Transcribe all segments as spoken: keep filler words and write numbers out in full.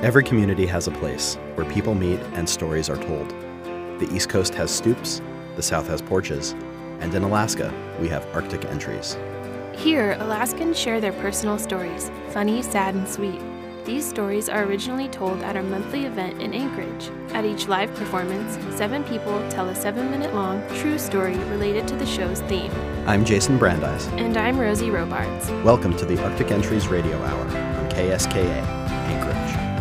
Every community has a place where people meet and stories are told. The East Coast has stoops, the South has porches, and in Alaska, we have Arctic entries. Here, Alaskans share their personal stories, funny, sad, and sweet. These stories are originally told at our monthly event in Anchorage. At each live performance, seven people tell a seven-minute-long true story related to the show's theme. I'm Jason Brandeis. And I'm Rosie Robards. Welcome to the Arctic Entries Radio Hour on K S K A, Anchorage.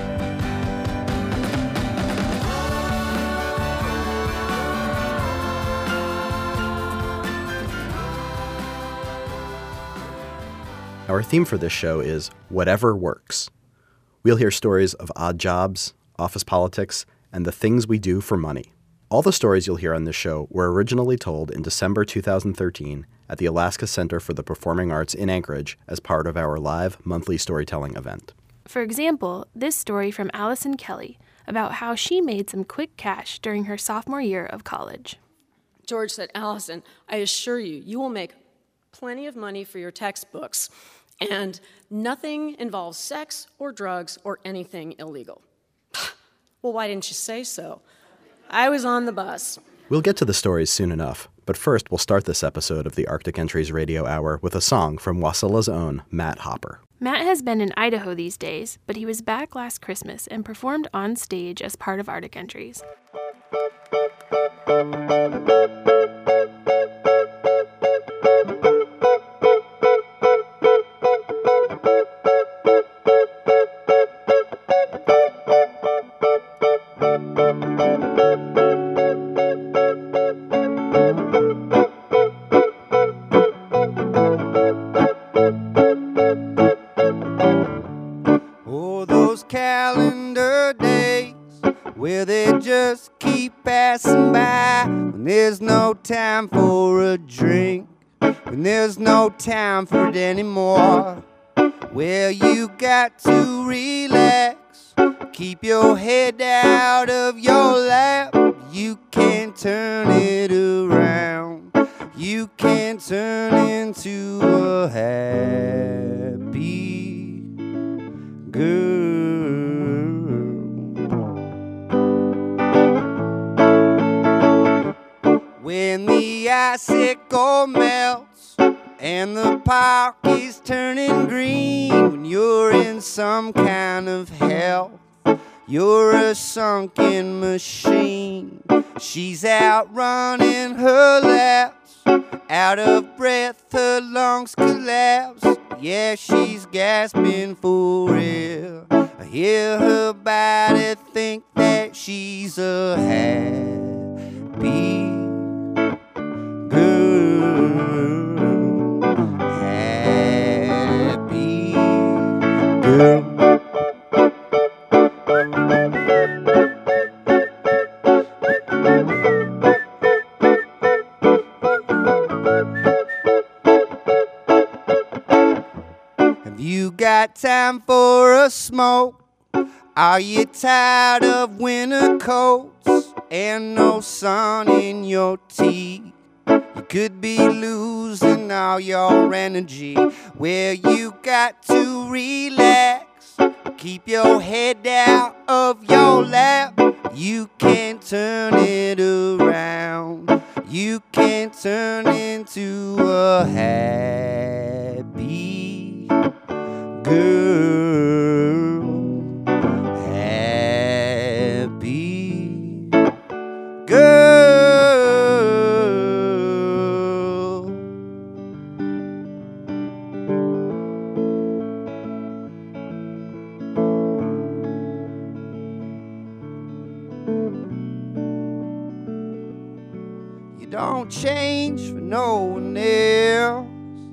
Our theme for this show is Whatever Works. We'll hear stories of odd jobs, office politics, and the things we do for money. All the stories you'll hear on this show were originally told in December two thousand thirteen at the Alaska Center for the Performing Arts in Anchorage as part of our live monthly storytelling event. For example, this story from Allison Kelly about how she made some quick cash during her sophomore year of college. George said, "Allison, I assure you, you will make plenty of money for your textbooks, and nothing involves sex or drugs or anything illegal." Well, why didn't you say so? I was on the bus. We'll get to the stories soon enough, but first we'll start this episode of the Arctic Entries Radio Hour with a song from Wasella's own Matt Hopper. Matt has been in Idaho these days, but he was back last Christmas and performed on stage as part of Arctic Entries. Time for a drink when there's no time for it anymore. Well, you got to relax, keep your head out of your lap. You can turn it around, you can turn into a happy girl. When the icicle melts and the park is turning green, when you're in some kind of hell, you're a sunken machine. She's out running her laps, out of breath, her lungs collapse. Yeah, she's gasping for air. I hear her body think that she's a happy girl, happy girl. Have you got time for a smoke? Are you tired of winter coats and no sun in your teeth? You could be losing all your energy. Well, you got to relax, keep your head out of your lap. You can turn it around, you can turn into a happy girl, happy girl. Don't change for no one else.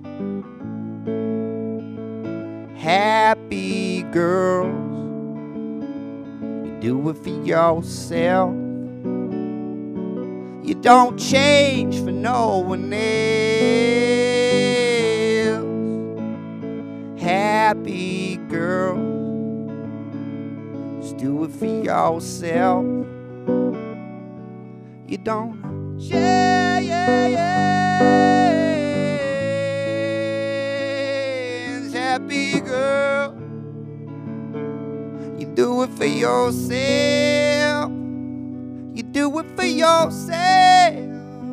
Happy girls, you do it for yourself. You don't change for no one else. Happy girls, just do it for yourself. You don't Yeah, yeah, yeah. Happy girl, You do it for yourself. You do it for yourself.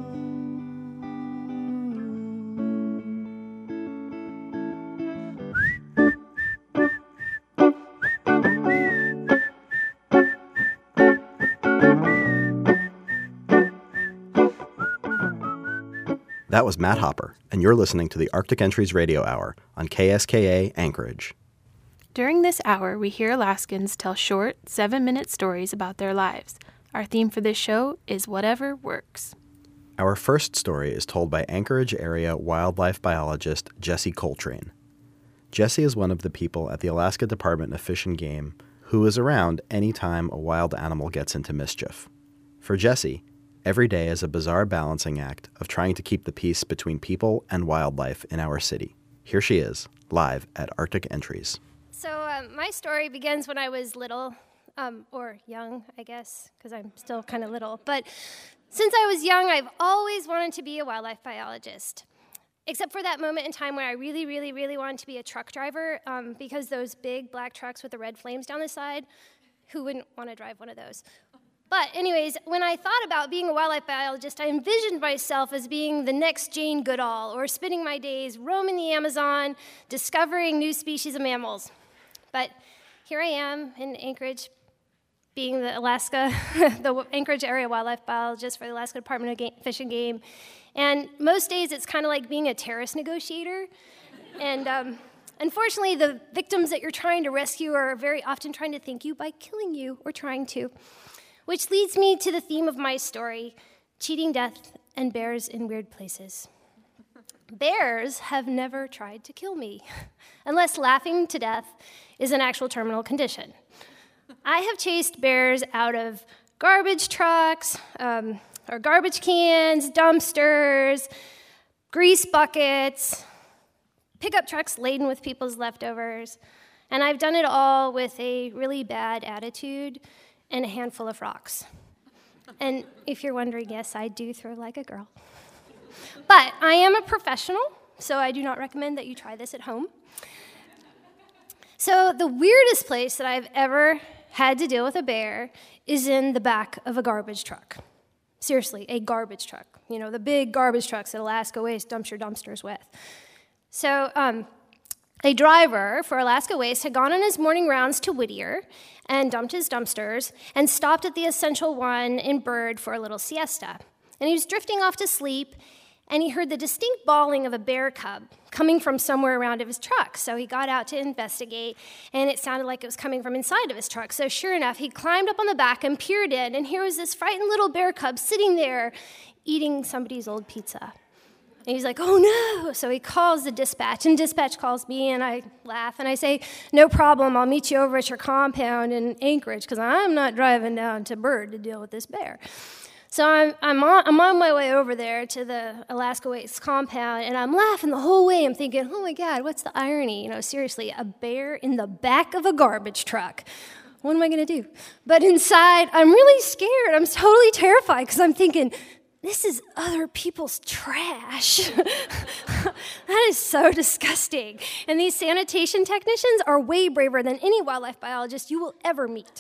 That was Matt Hopper, and you're listening to the Arctic Entries Radio Hour on K S K A Anchorage. During this hour, we hear Alaskans tell short, seven-minute stories about their lives. Our theme for this show is Whatever Works. Our first story is told by Anchorage area wildlife biologist Jesse Coltrane. Jesse is one of the people at the Alaska Department of Fish and Game who is around any time a wild animal gets into mischief. For Jesse, every day is a bizarre balancing act of trying to keep the peace between people and wildlife in our city. Here she is, live at Arctic Entries. So um, my story begins when I was little, um, or young, I guess, because I'm still kind of little. But since I was young, I've always wanted to be a wildlife biologist, except for that moment in time where I really, really, really wanted to be a truck driver, um, because those big black trucks with the red flames down the side, who wouldn't want to drive one of those? But anyways, when I thought about being a wildlife biologist, I envisioned myself as being the next Jane Goodall, or spending my days roaming the Amazon, discovering new species of mammals. But here I am in Anchorage, being the Alaska, the Anchorage area wildlife biologist for the Alaska Department of Game, Fish and Game. And most days it's kind of like being a terrorist negotiator. And um, unfortunately, the victims that you're trying to rescue are very often trying to thank you by killing you, or trying to. Which leads me to the theme of my story, cheating death and bears in weird places. Bears have never tried to kill me, unless laughing to death is an actual terminal condition. I have chased bears out of garbage trucks, um, or garbage cans, dumpsters, grease buckets, pickup trucks laden with people's leftovers, and I've done it all with a really bad attitude and a handful of rocks. And if you're wondering, yes, I do throw like a girl. But I am a professional, so I do not recommend that you try this at home. So the weirdest place that I've ever had to deal with a bear is in the back of a garbage truck. Seriously, a garbage truck. You know, the big garbage trucks that Alaska Waste dumps your dumpsters with. So um, a driver for Alaska Waste had gone on his morning rounds to Whittier and dumped his dumpsters and stopped at the Essential One in Bird for a little siesta. And he was drifting off to sleep, and he heard the distinct bawling of a bear cub coming from somewhere around of his truck. So he got out to investigate, and it sounded like it was coming from inside of his truck. So sure enough, he climbed up on the back and peered in, and here was this frightened little bear cub sitting there eating somebody's old pizza. And he's like, oh no. So he calls the dispatch, and dispatch calls me, and I laugh, and I say, no problem, I'll meet you over at your compound in Anchorage, because I'm not driving down to Bird to deal with this bear. So I'm, I'm, on, I'm on my way over there to the Alaska Waste compound, and I'm laughing the whole way. I'm thinking, oh my God, what's the irony? You know, seriously, a bear in the back of a garbage truck. What am I going to do? But inside, I'm really scared. I'm totally terrified, because I'm thinking, this is other people's trash. That is so disgusting. And these sanitation technicians are way braver than any wildlife biologist you will ever meet.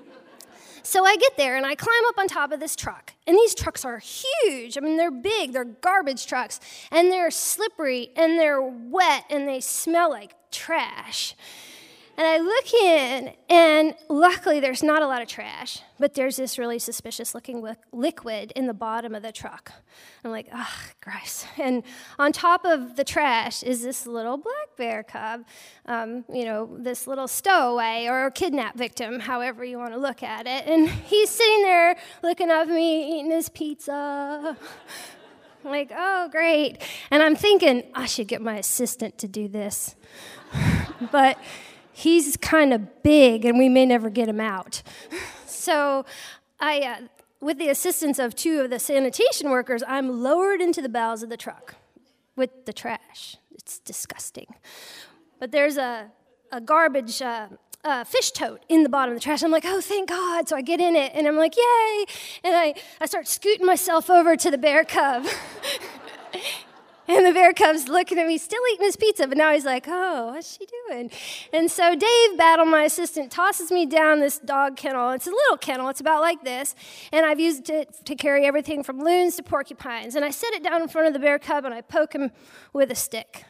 So I get there, and I climb up on top of this truck. And these trucks are huge. I mean, they're big. They're garbage trucks. And they're slippery, and they're wet, and they smell like trash. And I look in, and luckily there's not a lot of trash, but there's this really suspicious-looking li- liquid in the bottom of the truck. I'm like, ugh, gross. And on top of the trash is this little black bear cub, um, you know, this little stowaway or kidnap victim, however you want to look at it. And he's sitting there looking up at me, eating his pizza. I'm like, oh, great. And I'm thinking, I should get my assistant to do this. But he's kind of big, and we may never get him out. So I, uh, with the assistance of two of the sanitation workers, I'm lowered into the bowels of the truck with the trash. It's disgusting. But there's a, a garbage uh, uh, fish tote in the bottom of the trash. I'm like, oh, thank God. So I get in it, and I'm like, yay. And I, I start scooting myself over to the bear cub. And the bear cub's looking at me, still eating his pizza, but now he's like, oh, what's she doing? And so Dave Battle, my assistant, tosses me down this dog kennel. It's a little kennel. It's about like this. And I've used it to carry everything from loons to porcupines. And I set it down in front of the bear cub, and I poke him with a stick.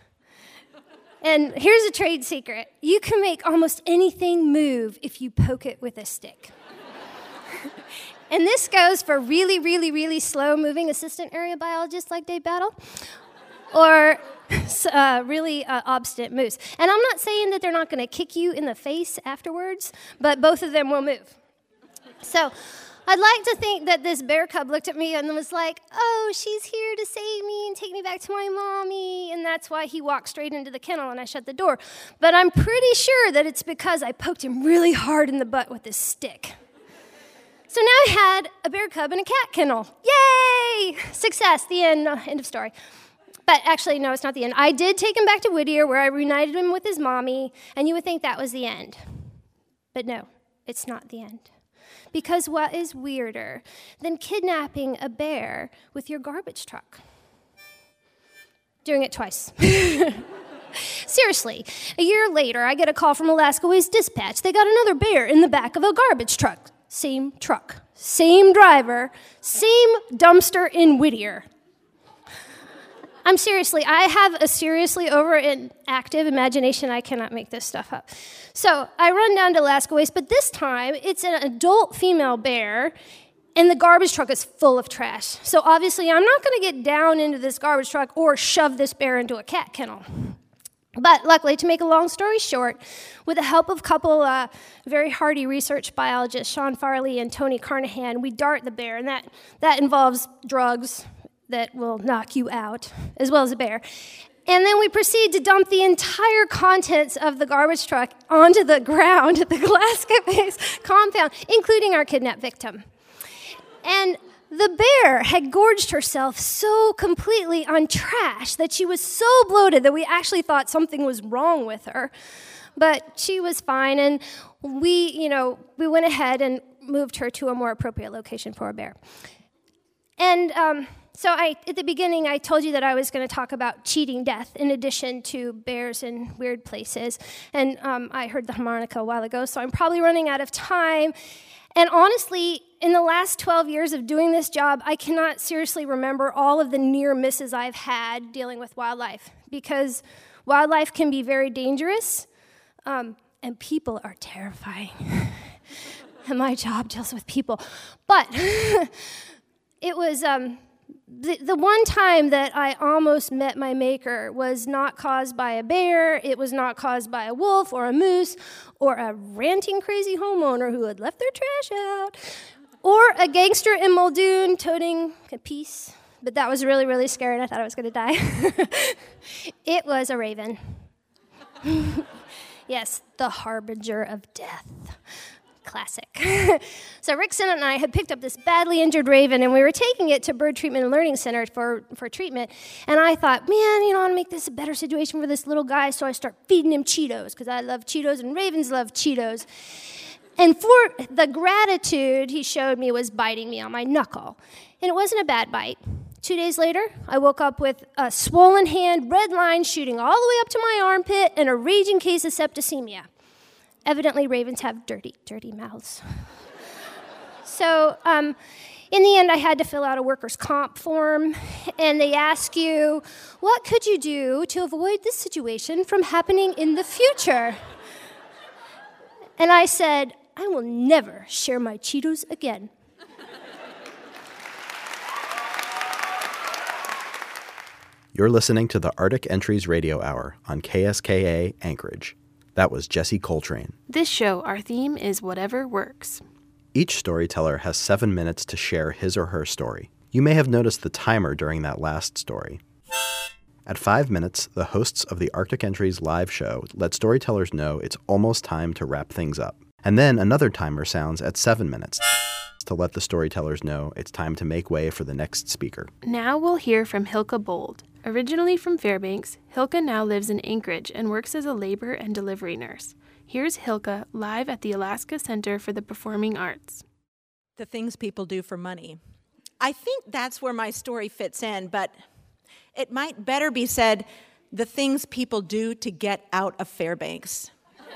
And here's a trade secret. You can make almost anything move if you poke it with a stick. And this goes for really, really, really slow-moving assistant area biologists like Dave Battle, or uh, really uh, obstinate moose. And I'm not saying that they're not going to kick you in the face afterwards, but both of them will move. So I'd like to think that this bear cub looked at me and was like, oh, she's here to save me and take me back to my mommy, and that's why he walked straight into the kennel and I shut the door. But I'm pretty sure that it's because I poked him really hard in the butt with this stick. So now I had a bear cub in a cat kennel. Yay! Success, the end, uh, end of story. But actually, no, it's not the end. I did take him back to Whittier, where I reunited him with his mommy, and you would think that was the end. But no, it's not the end. Because what is weirder than kidnapping a bear with your garbage truck? Doing it twice. Seriously, a year later, I get a call from Alaska Waste Dispatch. They got another bear in the back of a garbage truck. Same truck, same driver, same dumpster in Whittier. I'm seriously, I have a seriously overactive imagination. I cannot make this stuff up. So I run down to Alaska Waste, but this time it's an adult female bear, and the garbage truck is full of trash. So obviously I'm not going to get down into this garbage truck or shove this bear into a cat kennel. But luckily, to make a long story short, with the help of a couple uh, very hardy research biologists, Sean Farley and Tony Carnahan, we dart the bear, and that, that involves drugs that will knock you out, as well as a bear. And then we proceed to dump the entire contents of the garbage truck onto the ground at the Alaska Base compound, including our kidnapped victim. And the bear had gorged herself so completely on trash that she was so bloated that we actually thought something was wrong with her. But she was fine, and we, you know, we went ahead and moved her to a more appropriate location for a bear. And um, so I, at the beginning, I told you that I was going to talk about cheating death in addition to bears in weird places. And um, I heard the harmonica a while ago, so I'm probably running out of time. And honestly, in the last twelve years of doing this job, I cannot seriously remember all of the near misses I've had dealing with wildlife, because wildlife can be very dangerous, um, and people are terrifying. And my job deals with people. But it was um, the, the one time that I almost met my maker was not caused by a bear, it was not caused by a wolf or a moose or a ranting crazy homeowner who had left their trash out, or a gangster in Muldoon toting a piece, but that was really, really scary, and I thought I was going to die. It was a raven. Yes, the harbinger of death. Classic. So Rick Sinnott and I had picked up this badly injured raven, and we were taking it to Bird Treatment and Learning Center for, for treatment. And I thought, man, you know, I want to make this a better situation for this little guy, so I start feeding him Cheetos, because I love Cheetos, and ravens love Cheetos. And for the gratitude he showed me was biting me on my knuckle. And it wasn't a bad bite. Two days later, I woke up with a swollen hand, red line shooting all the way up to my armpit, and a raging case of septicemia. Evidently, ravens have dirty, dirty mouths. So um, in the end, I had to fill out a workers' comp form, and they ask you, what could you do to avoid this situation from happening in the future? And I said, I will never share my Cheetos again. You're listening to the Arctic Entries Radio Hour on K S K A Anchorage. That was Jesse Coltrane. This show, our theme is Whatever Works. Each storyteller has seven minutes to share his or her story. You may have noticed the timer during that last story. At five minutes, the hosts of the Arctic Entries live show let storytellers know it's almost time to wrap things up. And then another timer sounds at seven minutes to let the storytellers know it's time to make way for the next speaker. Now we'll hear from Hilka Bold. Originally from Fairbanks, Hilka now lives in Anchorage and works as a labor and delivery nurse. Here's Hilka live at the Alaska Center for the Performing Arts. The things people do for money. I think that's where my story fits in, but It might better be said, the things people do to get out of Fairbanks.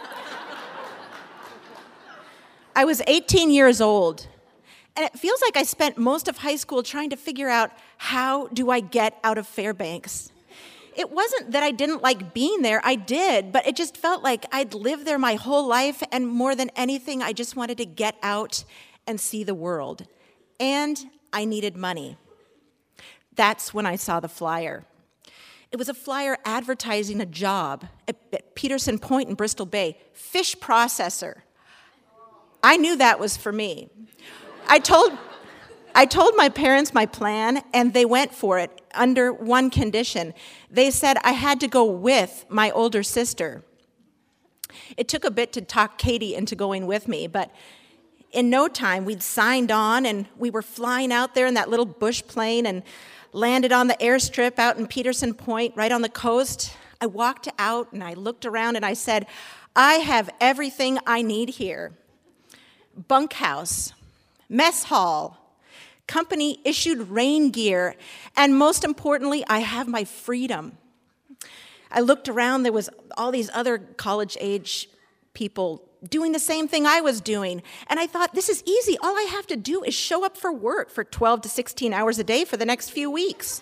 I was eighteen years old, and it feels like I spent most of high school trying to figure out, how do I get out of Fairbanks? It wasn't that I didn't like being there, I did, but it just felt like I'd lived there my whole life, and more than anything, I just wanted to get out and see the world. And I needed money. That's when I saw the flyer. It was a flyer advertising a job at, at Peterson Point in Bristol Bay, fish processor. I knew that was for me. I told, I told my parents my plan, and they went for it under one condition. They said I had to go with my older sister. It took a bit to talk Katie into going with me, but in no time, we'd signed on, and we were flying out there in that little bush plane and landed on the airstrip out in Peterson Point, right on the coast. I walked out, and I looked around, and I said, I have everything I need here. Bunkhouse, mess hall, company-issued rain gear, and most importantly, I have my freedom. I looked around, there was all these other college-age people doing the same thing I was doing, and I thought, this is easy. All I have to do is show up for work for twelve to sixteen hours a day for the next few weeks.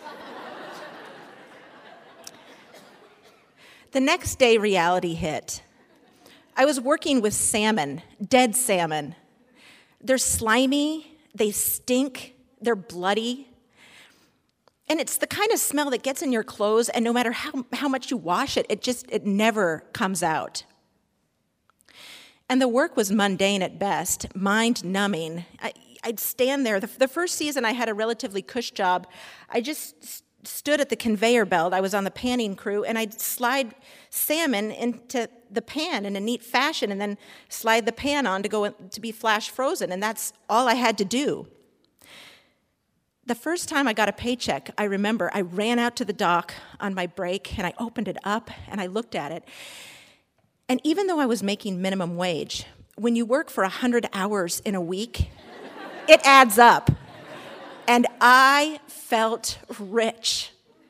The next day, reality hit. I was working with salmon, dead salmon. They're slimy, they stink, they're bloody. And it's the kind of smell that gets in your clothes, and no matter how, how much you wash it, it just, it never comes out. And the work was mundane at best, mind-numbing. I, I'd stand there. The, the first season I had a relatively cush job. I just st- stood at the conveyor belt. I was on the panning crew, and I'd slide salmon into the pan in a neat fashion and then slide the pan on to go to be flash frozen, and that's all I had to do. The first time I got a paycheck, I remember I ran out to the dock on my break, and I opened it up, and I looked at it. And even though I was making minimum wage, when you work for one hundred hours in a week, it adds up. And I felt rich.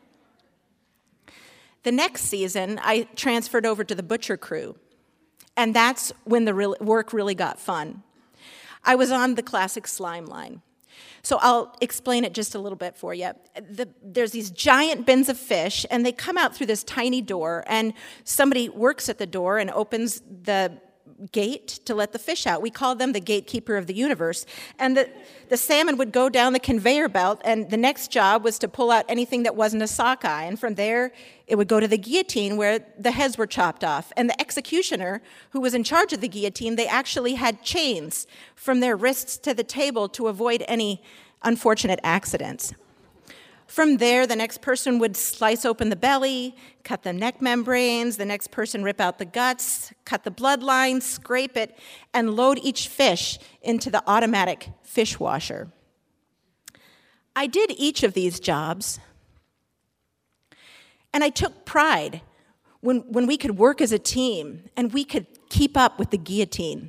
The next season, I transferred over to the butcher crew, and that's when the real work really got fun. I was on the classic slime line. So I'll explain it just a little bit for you. The, there's these giant bins of fish, and they come out through this tiny door, and somebody works at the door and opens the gate to let the fish out. We call them the gatekeeper of the universe. And the, the salmon would go down the conveyor belt, and the next job was to pull out anything that wasn't a sockeye. And from there, it would go to the guillotine where the heads were chopped off. And the executioner, who was in charge of the guillotine, they actually had chains from their wrists to the table to avoid any unfortunate accidents. From there, the next person would slice open the belly, cut the neck membranes, the next person rip out the guts, cut the bloodline, scrape it, and load each fish into the automatic fish washer. I did each of these jobs, and I took pride when, when we could work as a team and we could keep up with the guillotine.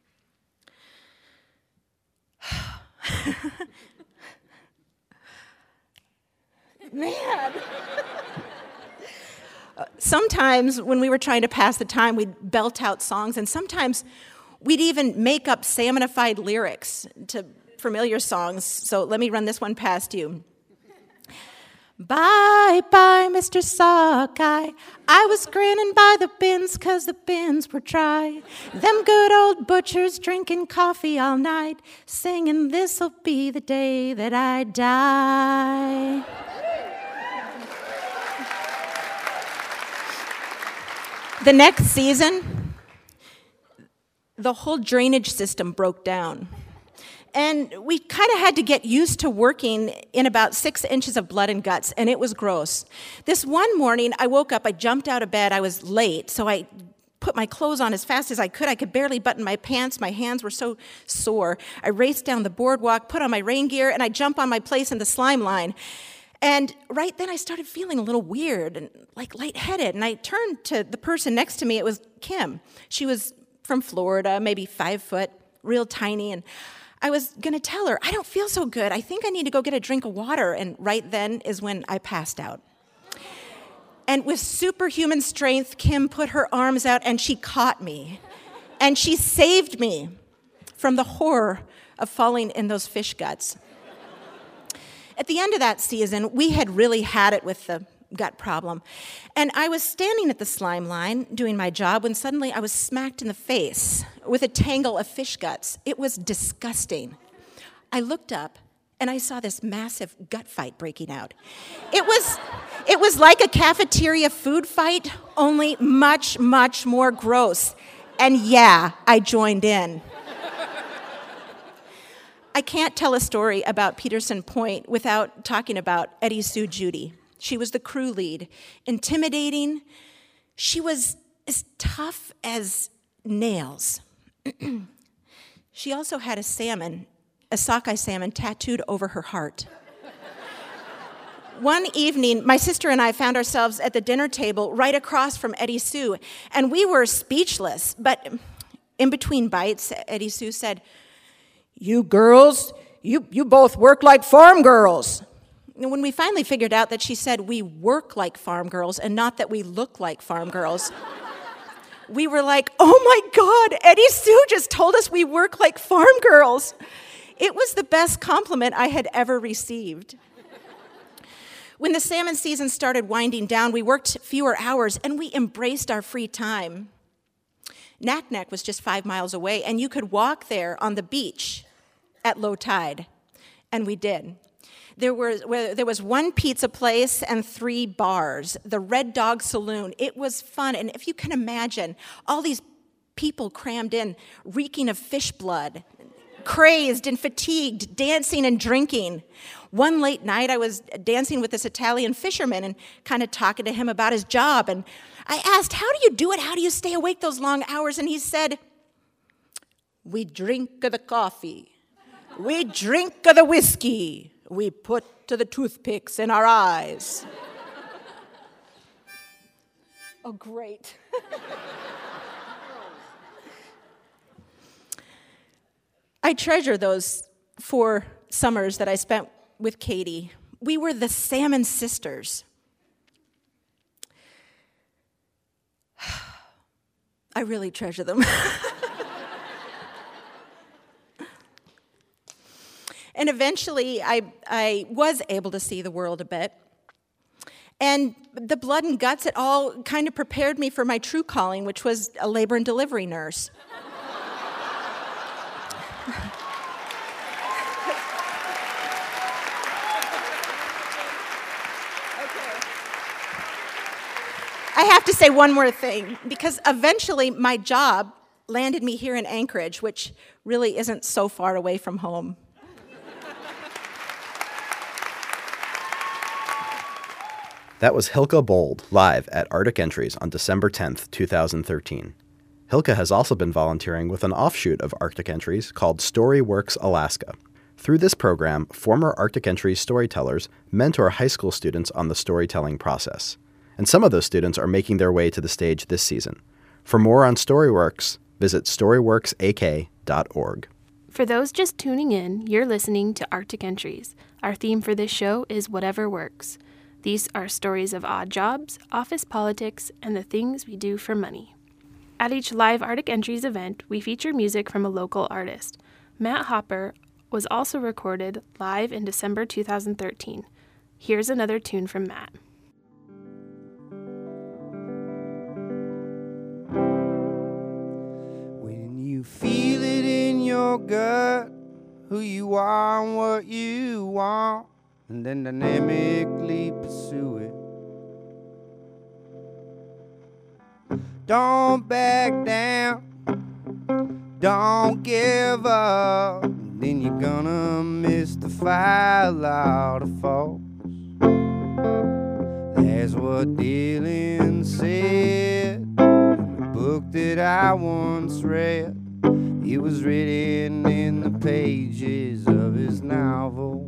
Man. Sometimes when we were trying to pass the time, we'd belt out songs, and sometimes we'd even make up salmonified lyrics to familiar songs. So let me run this one past you. Bye, bye, Mister Sockeye. I was grinning by the bins 'cause the bins were dry. Them good old butchers drinking coffee all night, singing, this'll be the day that I die. The next season, the whole drainage system broke down. And we kind of had to get used to working in about six inches of blood and guts, and it was gross. This one morning, I woke up, I jumped out of bed, I was late, so I put my clothes on as fast as I could. I could barely button my pants, my hands were so sore. I raced down the boardwalk, put on my rain gear, and I jumped on my place in the slime line. And right then I started feeling a little weird and like lightheaded, and I turned to the person next to me. It was Kim. She was from Florida, maybe five foot, real tiny, and I was going to tell her, I don't feel so good. I think I need to go get a drink of water. And right then is when I passed out. And with superhuman strength, Kim put her arms out and she caught me. And she saved me from the horror of falling in those fish guts. At the end of that season, we had really had it with the gut problem. And I was standing at the slime line doing my job when suddenly I was smacked in the face with a tangle of fish guts. It was disgusting. I looked up and I saw this massive gut fight breaking out. It was, it was like a cafeteria food fight, only much, much more gross. And yeah, I joined in. I can't tell a story about Peterson Point without talking about Eddie Sue Judy. She was the crew lead, intimidating. She was as tough as nails. She also had a salmon, a sockeye salmon, tattooed over her heart. One evening, my sister and I found ourselves at the dinner table right across from Eddie Sue, and we were speechless. But in between bites, Eddie Sue said, "You girls, you, you both work like farm girls." And when we finally figured out that she said we work like farm girls and not that we look like farm girls, we were like, oh my God, Eddie Sue just told us we work like farm girls. It was the best compliment I had ever received. When the salmon season started winding down, we worked fewer hours and we embraced our free time. Naknek was just five miles away, and you could walk there on the beach at low tide, and we did. There was, there was one pizza place and three bars, the Red Dog Saloon. It was fun, and if you can imagine, all these people crammed in, reeking of fish blood, crazed and fatigued, dancing and drinking. One late night, I was dancing with this Italian fisherman and kind of talking to him about his job, and I asked, how do you do it? How do you stay awake those long hours? And he said, we drink the coffee. We drink the whiskey. We put the toothpicks in our eyes. Oh, great. I treasure those four summers that I spent with Katie. We were the Salmon Sisters. I really treasure them. And eventually, I, I was able to see the world a bit. And the blood and guts, it all kind of prepared me for my true calling, which was a labor and delivery nurse. I have to say one more thing, because eventually my job landed me here in Anchorage, which really isn't so far away from home. That was Hilka Bold, live at Arctic Entries on December tenth, two thousand thirteen. Hilka has also been volunteering with an offshoot of Arctic Entries called Storyworks Alaska. Through this program, former Arctic Entries storytellers mentor high school students on the storytelling process. And some of those students are making their way to the stage this season. For more on Storyworks, visit storyworks a k dot org. For those just tuning in, you're listening to Arctic Entries. Our theme for this show is Whatever Works. These are stories of odd jobs, office politics, and the things we do for money. At each live Arctic Entries event, we feature music from a local artist. Matt Hopper was also recorded live in December two thousand thirteen. Here's another tune from Matt. When you feel it in your gut, who you are and what you want, and then dynamically pursue it. Don't back down, don't give up, then you're gonna mystify a lot of folks. That's what Dylan said in the book that I once read. It was written in the pages of his novel.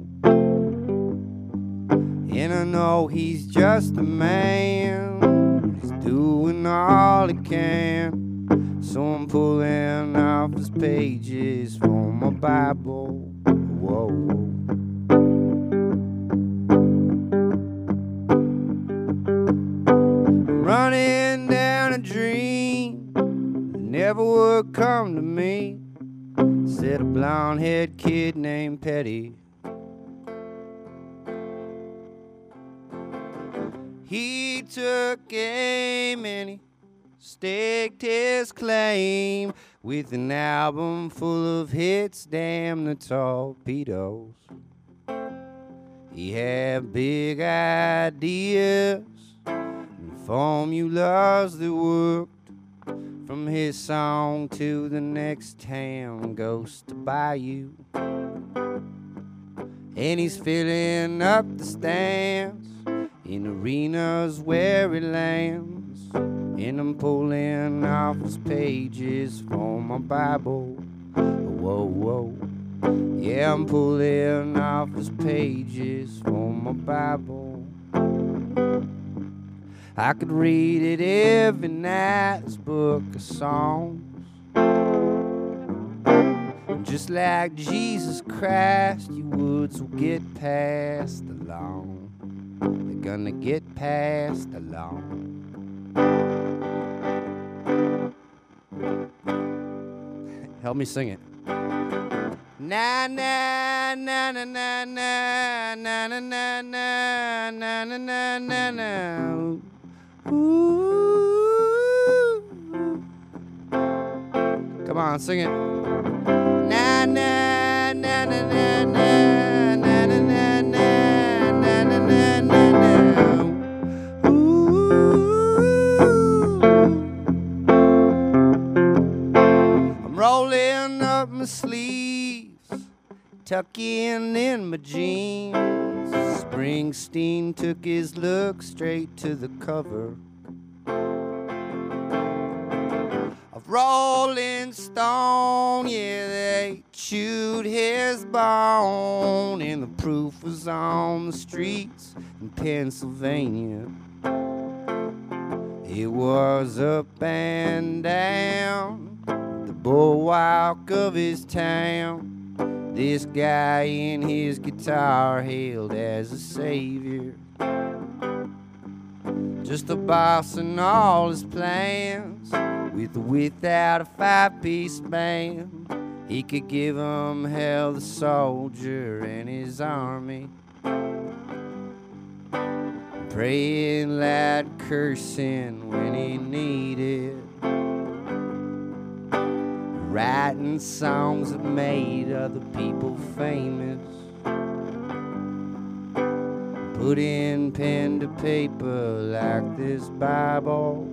And I know he's just a man, he's doing all he can. So I'm pulling off his pages from my Bible. Whoa, whoa. I'm running down a dream that never would come to me. Said a blonde-haired kid named Petty. He took aim and he staked his claim with an album full of hits, damn the torpedoes. He had big ideas and formulas that worked. From his song to the next town, goes to Bayou. And he's filling up the stands in arenas where he lands. And I'm pulling off his pages from my Bible. Whoa, whoa. Yeah, I'm pulling off his pages from my Bible. I could read it every night, this book of songs. Just like Jesus Christ, you woods will get passed along. They're gonna get passed along. Help me sing it. Na na na na na na na na na na na na na na. Ooh. Come on, sing it. Na na na na na na na na na na na na na. Ooh. I'm rolling up my sleeves, tucking in my jeans. Springsteen took his look straight to the cover of Rolling Stone. Yeah, they chewed his bone, and the proof was on the streets in Pennsylvania. It was up and down the bulwark of his town. This guy in his guitar hailed as a savior, just a boss in all his plans. With or without a five-piece band, he could give 'em hell, the soldier and his army. Praying loud, cursing when he needed. Writing songs that made other people famous. Putting pen to paper like this Bible.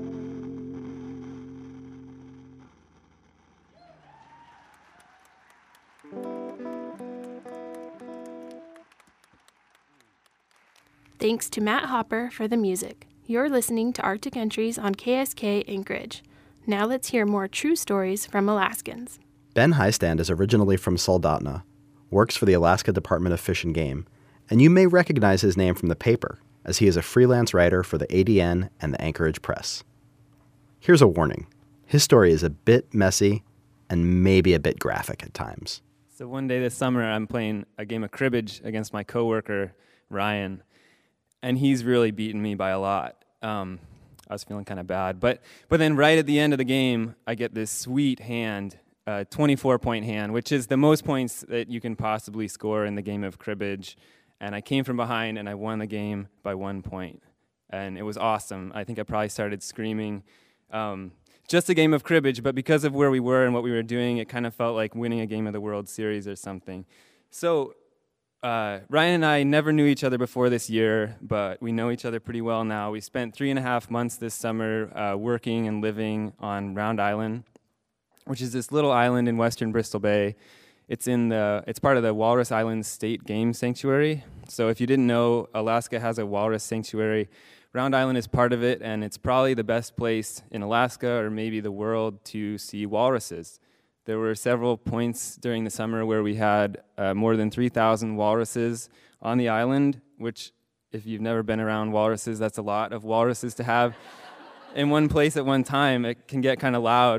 Thanks to Matt Hopper for the music. You're listening to Arctic Entries on K S K Anchorage. Now let's hear more true stories from Alaskans. Ben Heistand is originally from Soldotna, works for the Alaska Department of Fish and Game, and you may recognize his name from the paper, as he is a freelance writer for the A D N and the Anchorage Press. Here's a warning. His story is a bit messy and maybe a bit graphic at times. So one day this summer, I'm playing a game of cribbage against my coworker, Ryan, and he's really beaten me by a lot. Um, I was feeling kind of bad. But but then right at the end of the game, I get this sweet hand, uh, twenty-four point hand, which is the most points that you can possibly score in the game of cribbage. And I came from behind, and I won the game by one point. And it was awesome. I think I probably started screaming. Um, just a game of cribbage, but because of where we were and what we were doing, it kind of felt like winning a game of the World Series or something. So Uh, Ryan and I never knew each other before this year, but we know each other pretty well now. We spent three and a half months this summer uh, working and living on Round Island, which is this little island in western Bristol Bay. It's in the it's part of the Walrus Islands State Game Sanctuary. So if you didn't know, Alaska has a walrus sanctuary. Round Island is part of it, and it's probably the best place in Alaska or maybe the world to see walruses. There were several points during the summer where we had uh, more than three thousand walruses on the island, which, if you've never been around walruses, that's a lot of walruses to have in one place at one time. It can get kind of loud.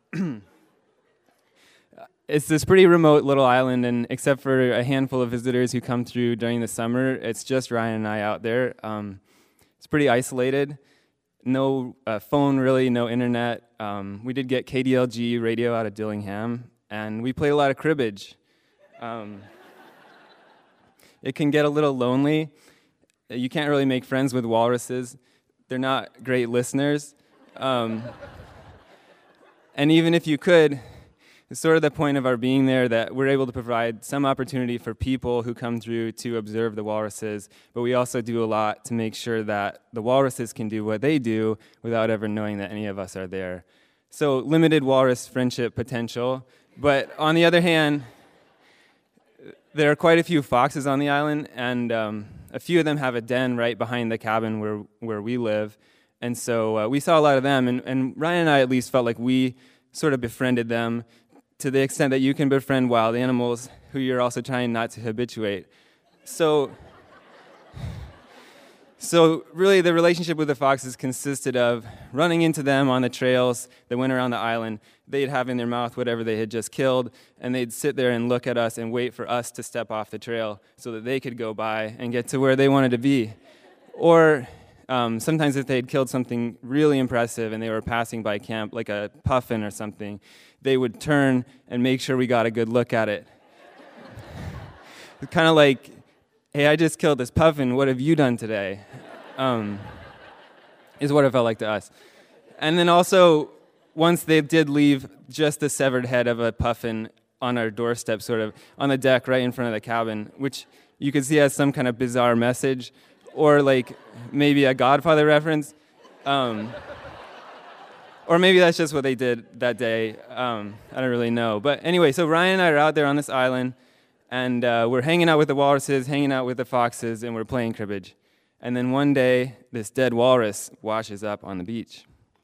It's this pretty remote little island, and except for a handful of visitors who come through during the summer, it's just Ryan and I out there. Um, it's pretty isolated. No uh, phone, really, no internet. Um, we did get K D L G radio out of Dillingham, and we play a lot of cribbage. Um, it can get a little lonely. You can't really make friends with walruses. They're not great listeners. Um, and even if you could, it's sort of the point of our being there that we're able to provide some opportunity for people who come through to observe the walruses, but we also do a lot to make sure that the walruses can do what they do without ever knowing that any of us are there. So limited walrus friendship potential, but on the other hand, there are quite a few foxes on the island, and um, a few of them have a den right behind the cabin where, where we live, and so uh, we saw a lot of them, and, and Ryan and I at least felt like we sort of befriended them to the extent that you can befriend wild animals who you're also trying not to habituate. So, so really the relationship with the foxes consisted of running into them on the trails that went around the island. They'd have in their mouth whatever they had just killed, and they'd sit there and look at us and wait for us to step off the trail so that they could go by and get to where they wanted to be. Or um, sometimes if they'd killed something really impressive and they were passing by camp, like a puffin or something, they would turn and make sure we got a good look at it. Kind of like, hey, I just killed this puffin, what have you done today? Um, is what it felt like to us. And then also, once they did leave just the severed head of a puffin on our doorstep, sort of, on the deck right in front of the cabin, which you could see as some kind of bizarre message, or like maybe a Godfather reference. Um, Or maybe that's just what they did that day. Um, I don't really know. But anyway, so Ryan and I are out there on this island, and uh, we're hanging out with the walruses, hanging out with the foxes, and we're playing cribbage. And then one day, this dead walrus washes up on the beach.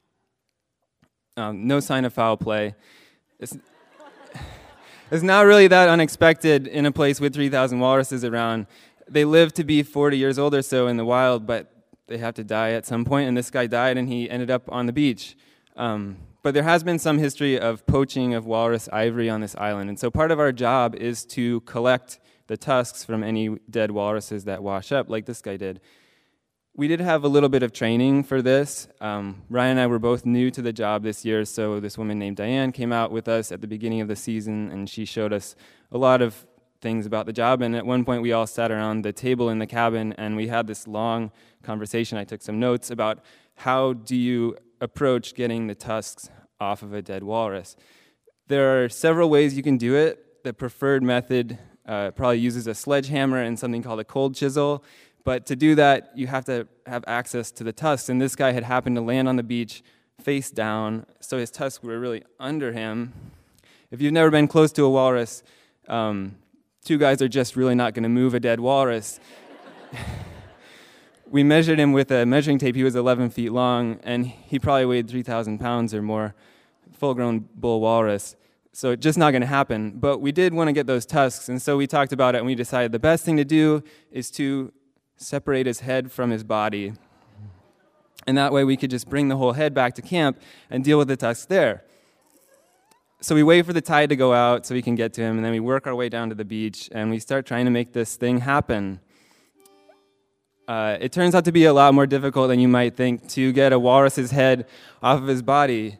Um, no sign of foul play. It's, it's not really that unexpected in a place with three thousand walruses around. They live to be forty years old or so in the wild, but they have to die at some point, and this guy died, and he ended up on the beach. Um, but there has been some history of poaching of walrus ivory on this island, and so part of our job is to collect the tusks from any dead walruses that wash up, like this guy did. We did have a little bit of training for this. Um, Ryan and I were both new to the job this year, so this woman named Diane came out with us at the beginning of the season, and she showed us a lot of things about the job, and at one point we all sat around the table in the cabin, and we had this long conversation. I took some notes about how do you approach getting the tusks off of a dead walrus. There are several ways you can do it. The preferred method uh, probably uses a sledgehammer and something called a cold chisel, but to do that, you have to have access to the tusks, and this guy had happened to land on the beach face down, so his tusks were really under him. If you've never been close to a walrus, um, two guys are just really not going to move a dead walrus. We measured him with a measuring tape. He was eleven feet long, and he probably weighed three thousand pounds or more, full-grown bull walrus. So just not going to happen. But we did want to get those tusks, and so we talked about it, and we decided the best thing to do is to separate his head from his body. And that way we could just bring the whole head back to camp and deal with the tusks there. So we wait for the tide to go out so we can get to him, and then we work our way down to the beach, and we start trying to make this thing happen. Uh, it turns out to be a lot more difficult than you might think to get a walrus's head off of his body.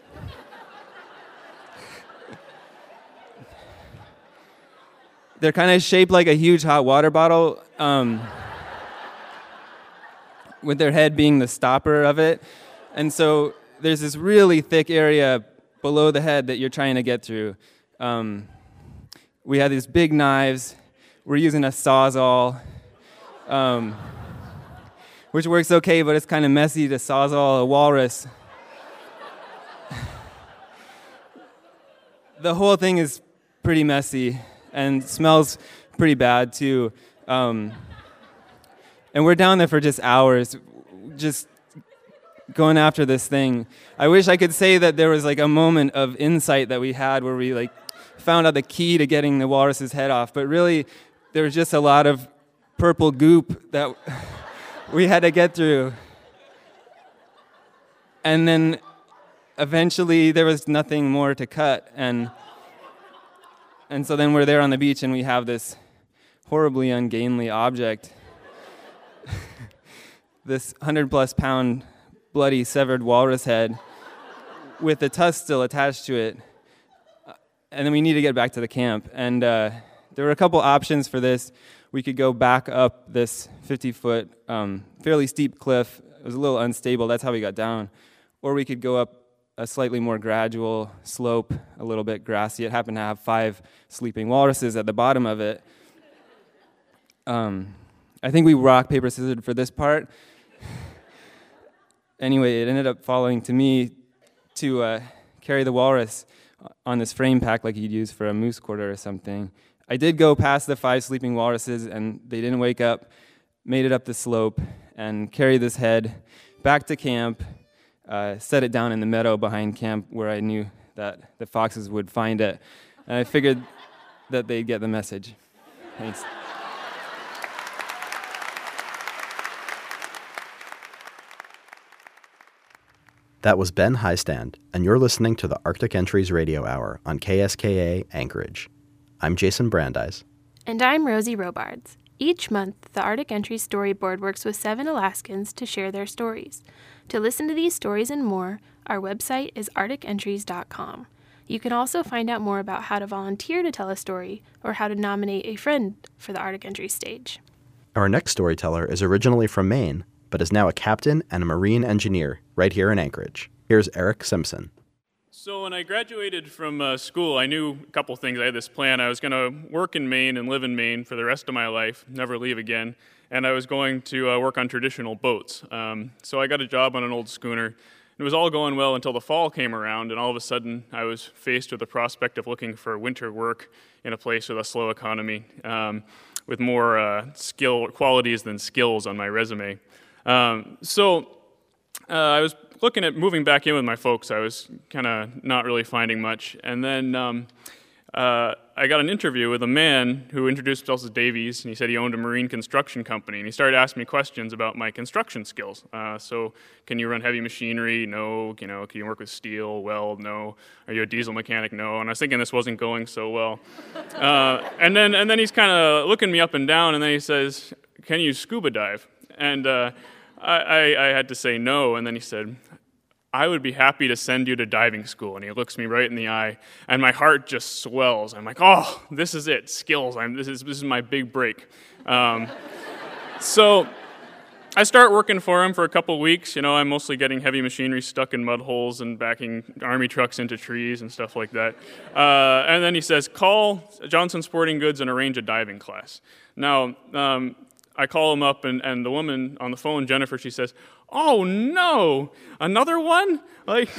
They're kind of shaped like a huge hot water bottle, um, with their head being the stopper of it. And so there's this really thick area below the head that you're trying to get through. Um, we have these big knives. We're using a Sawzall. Um, which works okay, but it's kind of messy to Sawzall a walrus. The whole thing is pretty messy and smells pretty bad too. Um, and we're down there for just hours, just going after this thing. I wish I could say that there was like a moment of insight that we had where we like found out the key to getting the walrus's head off, but really there was just a lot of purple goop that we had to get through. And then eventually there was nothing more to cut, and and so then we're there on the beach and we have this horribly ungainly object, this hundred plus pound bloody severed walrus head with the tusk still attached to it. And then we need to get back to the camp. And uh, there were a couple options for this. We could go back up this fifty-foot, um, fairly steep cliff. It was a little unstable. That's how we got down. Or we could go up a slightly more gradual slope, a little bit grassy. It happened to have five sleeping walruses at the bottom of it. Um, I think we rock, paper, scissors for this part. Anyway, it ended up falling to me to uh, carry the walrus on this frame pack like you'd use for a moose quarter or something. I did go past the five sleeping walruses, and they didn't wake up, made it up the slope, and carried this head back to camp, uh, set it down in the meadow behind camp where I knew that the foxes would find it. And I figured that they'd get the message. Thanks. That was Ben Highstand, and you're listening to the Arctic Entries Radio Hour on K S K A Anchorage. I'm Jason Brandeis. And I'm Rosie Robards. Each month, the Arctic Entries Storyboard works with seven Alaskans to share their stories. To listen to these stories and more, our website is arctic entries dot com. You can also find out more about how to volunteer to tell a story or how to nominate a friend for the Arctic Entries stage. Our next storyteller is originally from Maine, but is now a captain and a marine engineer right here in Anchorage. Here's Eric Simpson. So when I graduated from uh, school, I knew a couple things. I had this plan. I was going to work in Maine and live in Maine for the rest of my life, never leave again, and I was going to uh, work on traditional boats. Um, so I got a job on an old schooner. It was all going well until the fall came around, and all of a sudden I was faced with the prospect of looking for winter work in a place with a slow economy, um, with more uh, skill qualities than skills on my resume. Um, so uh, I was looking at moving back in with my folks. I was kind of not really finding much. And then um, uh, I got an interview with a man who introduced himself as Davies, and he said he owned a marine construction company. And he started asking me questions about my construction skills. Uh, so can you run heavy machinery? No. You know, can you work with steel? Weld? No. Are you a diesel mechanic? No. And I was thinking this wasn't going so well. Uh, and then and then he's kind of looking me up and down, and then he says, can you scuba dive? And uh, I, I, I had to say no, and then he said, I would be happy to send you to diving school. And he looks me right in the eye, and my heart just swells. I'm like, oh, this is it, skills. I'm, this is this is my big break. Um, so I start working for him for a couple weeks. You know, I'm mostly getting heavy machinery stuck in mud holes and backing army trucks into trees and stuff like that. Uh, and then he says, call Johnson Sporting Goods and arrange a diving class. Now, um, I call him up, and, and the woman on the phone, Jennifer, she says, oh, no, another one? Like,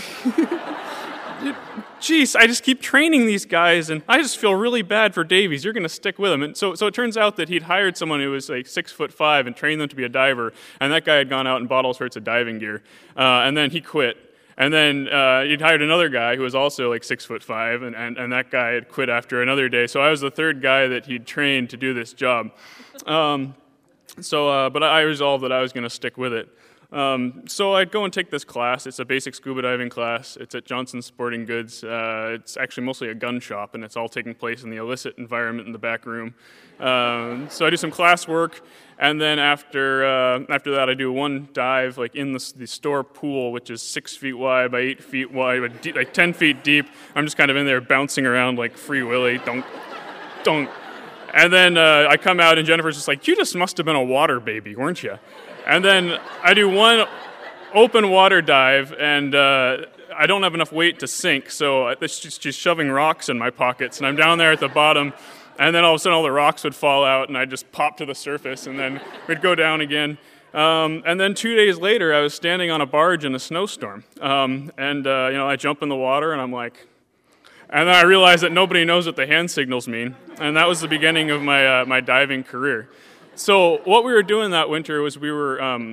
geez, I just keep training these guys, and I just feel really bad for Davies. You're going to stick with him. And so so it turns out that he'd hired someone who was like six foot five and trained them to be a diver, and that guy had gone out and bought all sorts of diving gear, uh, and then he quit. And then uh, he'd hired another guy who was also like six foot five, and, and, and that guy had quit after another day. So I was the third guy that he'd trained to do this job. Um, So, uh, but I resolved that I was going to stick with it. Um, so I'd go and take this class. It's a basic scuba diving class. It's at Johnson Sporting Goods. Uh, it's actually mostly a gun shop, and it's all taking place in the illicit environment in the back room. Um, so I do some class work, and then after uh, after that, I do one dive, like in the, the store pool, which is six feet wide by eight feet wide, but deep, like ten feet deep. I'm just kind of in there bouncing around like Free Willy. Don't, don't. And then uh, I come out, and Jennifer's just like, you just must have been a water baby, weren't you? And then I do one open water dive, and uh, I don't have enough weight to sink, so it's just, just shoving rocks in my pockets, and I'm down there at the bottom, and then all of a sudden all the rocks would fall out, and I'd just pop to the surface, and then we'd go down again. Um, and then two days later, I was standing on a barge in a snowstorm, um, and uh, you know, I jump in the water, and I'm like... And then I realized that nobody knows what the hand signals mean, and that was the beginning of my uh, my diving career. So what we were doing that winter was we were um,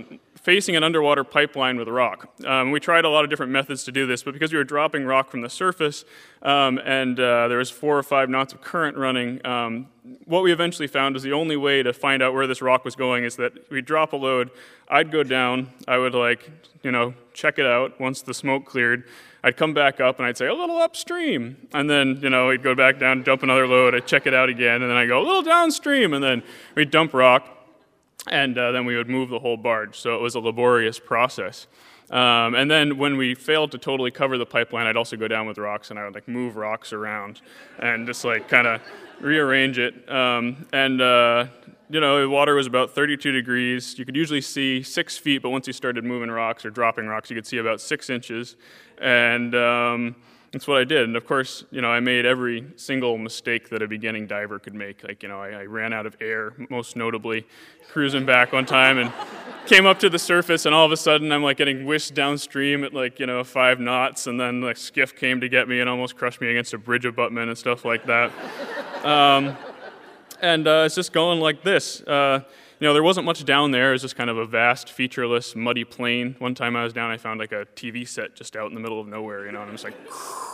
facing an underwater pipeline with rock. Um, we tried a lot of different methods to do this, but because we were dropping rock from the surface um, and uh, there was four or five knots of current running, um, what we eventually found was the only way to find out where this rock was going is that we'd drop a load, I'd go down, I would like, you know, check it out once the smoke cleared, I'd come back up and I'd say, a little upstream, and then, you know, we'd go back down, dump another load, I'd check it out again, and then I'd go, a little downstream, and then we'd dump rock, and uh, then we would move the whole barge. So it was a laborious process. Um, and then when we failed to totally cover the pipeline, I'd also go down with rocks, and I would like move rocks around and just like kind of rearrange it. Um, and uh, you know, the water was about thirty-two degrees. You could usually see six feet, but once you started moving rocks or dropping rocks, you could see about six inches. And um, that's what I did. And of course, you know, I made every single mistake that a beginning diver could make. Like, you know, I, I ran out of air, most notably cruising back one time, and came up to the surface, and all of a sudden I'm like getting whisked downstream at like, you know, five knots, and then like skiff came to get me and almost crushed me against a bridge abutment and stuff like that. Um, and uh, it's just going like this. Uh, You know, there wasn't much down there. It was just kind of a vast, featureless, muddy plain. One time I was down, I found like a T V set just out in the middle of nowhere, you know, and I'm just like...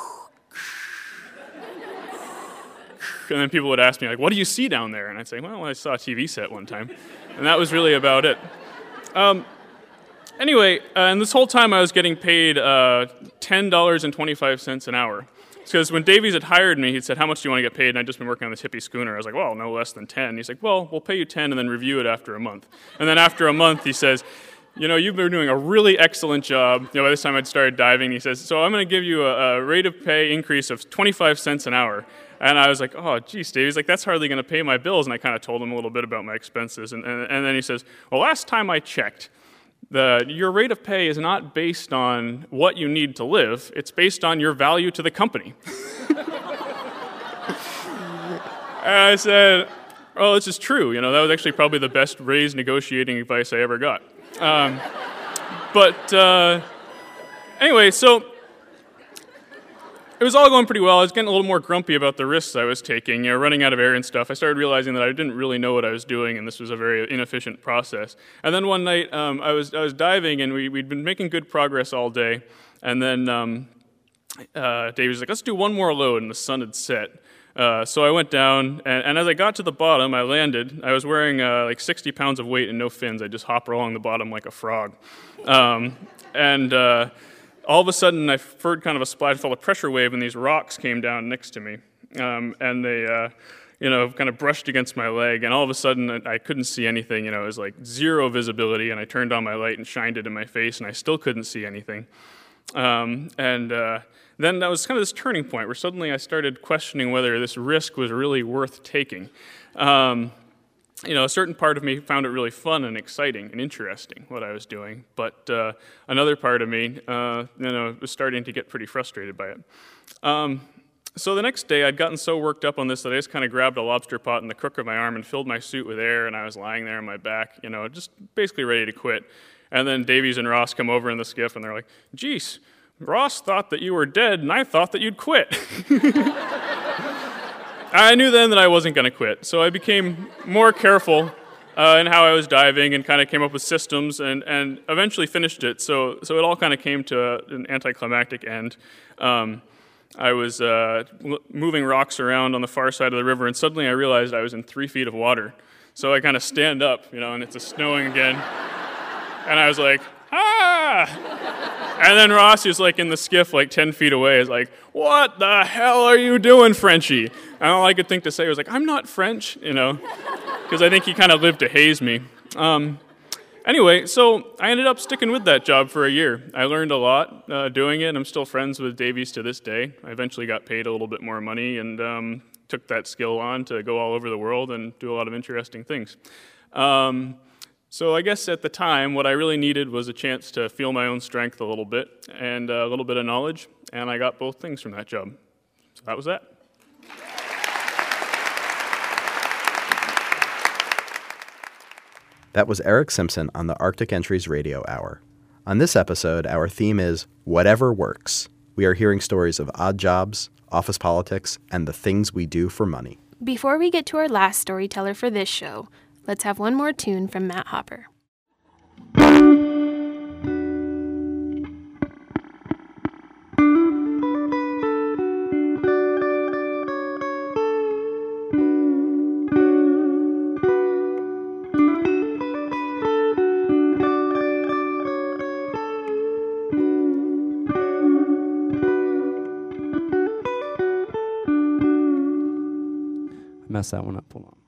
And then people would ask me, like, what do you see down there? And I'd say, well, I saw a T V set one time. And that was really about it. Um, anyway, uh, and this whole time I was getting paid uh, ten dollars and twenty-five cents an hour. Because when Davies had hired me, he said, how much do you want to get paid? And I'd just been working on this hippie schooner. I was like, well, no less than ten. He's like, well, we'll pay you ten and then review it after a month. And then after a month, he says, you know, you've been doing a really excellent job. You know, by this time I'd started diving. He says, so I'm going to give you a, a rate of pay increase of twenty-five cents an hour. And I was like, oh, geez, Dave. He's like, that's hardly going to pay my bills. And I kind of told him a little bit about my expenses. And, and, and then he says, well, last time I checked, The, your rate of pay is not based on what you need to live. It's based on your value to the company. And I said, oh, this is true. You know, that was actually probably the best raise negotiating advice I ever got. Um, but uh, anyway, so it was all going pretty well. I was getting a little more grumpy about the risks I was taking, you know, running out of air and stuff. I started realizing that I didn't really know what I was doing, and this was a very inefficient process. And then one night, um, I was I was diving, and we, we'd been making good progress all day. And then um, uh, Dave was like, let's do one more load, and the sun had set. Uh, so I went down, and, and as I got to the bottom, I landed. I was wearing uh, like sixty pounds of weight and no fins. I just hopped along the bottom like a frog. Um, and... Uh, All of a sudden, I heard kind of a splash, felt a pressure wave, and these rocks came down next to me, um, and they, uh, you know, kind of brushed against my leg. And all of a sudden, I couldn't see anything. You know, it was like zero visibility. And I turned on my light and shined it in my face, and I still couldn't see anything. Um, and uh, then that was kind of this turning point where suddenly I started questioning whether this risk was really worth taking. Um, You know, a certain part of me found it really fun and exciting and interesting, what I was doing. But uh, another part of me, uh, you know, was starting to get pretty frustrated by it. Um, so the next day, I'd gotten so worked up on this that I just kind of grabbed a lobster pot in the crook of my arm and filled my suit with air, and I was lying there on my back, you know, just basically ready to quit. And then Davies and Ross come over in the skiff, and they're like, geez, Ross thought that you were dead, and I thought that you'd quit. I knew then that I wasn't going to quit, so I became more careful uh, in how I was diving and kind of came up with systems and, and eventually finished it. So so it all kind of came to a, an anticlimactic end. Um, I was uh, moving rocks around on the far side of the river, and suddenly I realized I was in three feet of water. So I kind of stand up, you know, and it's snowing again. And I was like, ah! And then Ross, who's like in the skiff like ten feet away, is like, what the hell are you doing, Frenchie? And all I could think to say was like, I'm not French, you know, because I think he kind of lived to haze me. Um, anyway, so I ended up sticking with that job for a year. I learned a lot uh, doing it, and I'm still friends with Davies to this day. I eventually got paid a little bit more money and um, took that skill on to go all over the world and do a lot of interesting things. Um, So I guess at the time, what I really needed was a chance to feel my own strength a little bit and a little bit of knowledge, and I got both things from that job. So that was that. That was Eric Simpson on the Arctic Entries Radio Hour. On this episode, our theme is Whatever Works. We are hearing stories of odd jobs, office politics, and the things we do for money. Before we get to our last storyteller for this show, let's have one more tune from Matt Hopper. mess that one up. Hold on.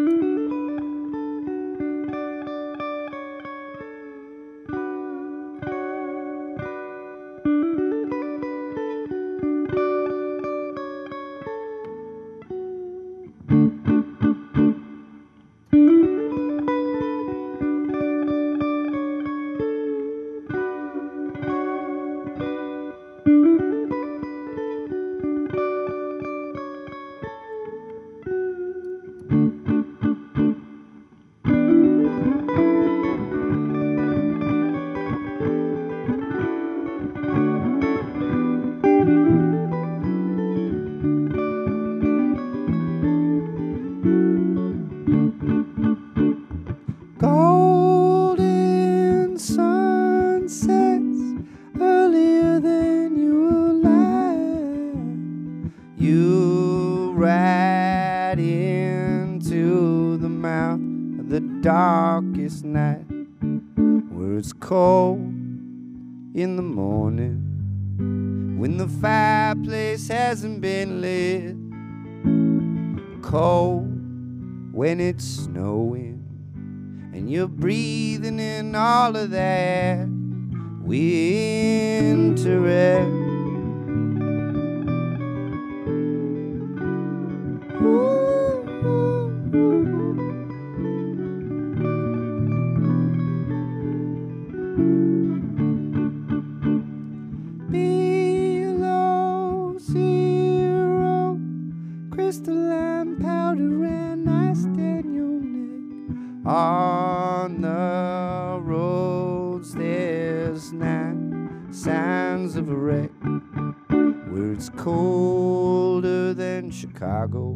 Golden sunsets earlier than you like. You ride into the mouth of the darkest night, where it's cold in the morning, when the fireplace hasn't been lit, cold when it's snowing, and you're breathing in all of that winter air. Below zero, crystalline powder and ice down your neck. On the roads there's not signs of a wreck, where it's colder than Chicago,